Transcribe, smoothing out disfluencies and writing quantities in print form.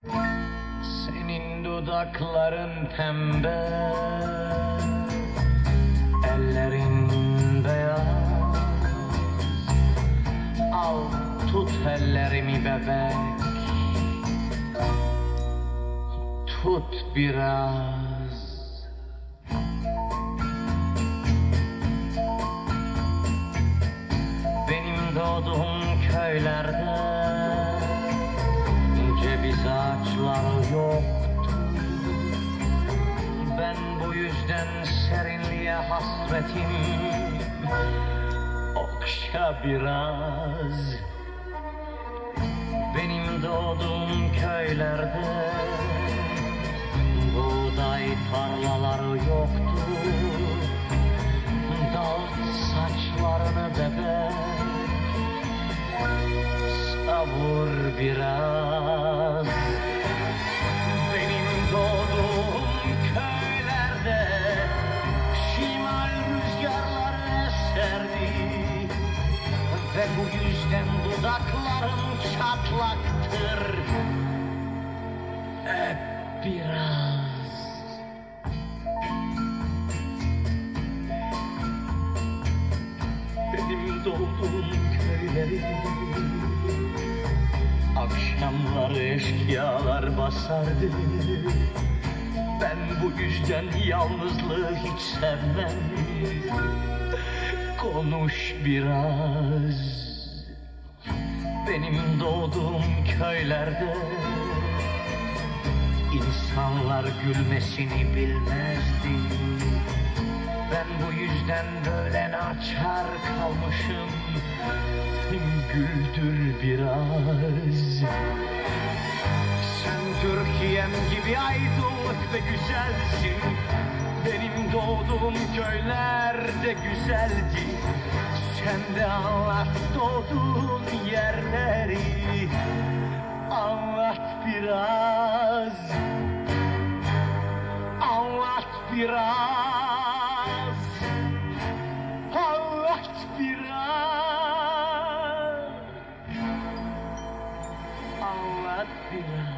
Senin dudakların pembe, ellerin beyaz. Al tut ellerimi bebek, tut biraz. Benim doğduğum köylerde ceviz ağaçları yoktu. Ben bu yüzden serinliğe hasretim. Okşa biraz. Benim doğduğum köylerde buğday tarlaları yoktu. Dağıt saçlarını bebek, savur biraz. Benim doğduğum köylerde şimal rüzgarları eserdi. Ve bu yüzden dudaklarım çatlaktır. Hep biraz. Benim doğduğum köyleri akşamları eşkıyalar basardı. Ben bu yüzden yalnızlığı hiç sevmem. Konuş biraz. Benim doğduğum köylerde insanlar gülmesini bilmezdi. Ben bu yüzden böyle naçar kalmışım. Güldür biraz. Sen Türkiye'm gibi aydınlık ve güzelsin. Benim doğduğum köylerde güzeldi. Sen de anlat doğduğun yerleri. Anlat biraz. Anlat biraz. Anlat biraz. Anlat biraz.